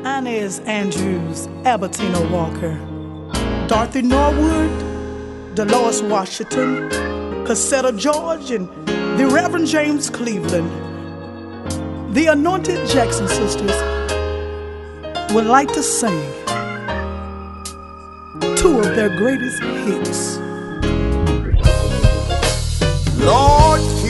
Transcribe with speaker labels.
Speaker 1: Inez Andrews, Albertina Walker, Dorothy Norwood, Dolores Washington, Cassetta George, and the Reverend James Cleveland. The Anointed Jackson Sisters would like to sing two of their greatest hits.
Speaker 2: Lord,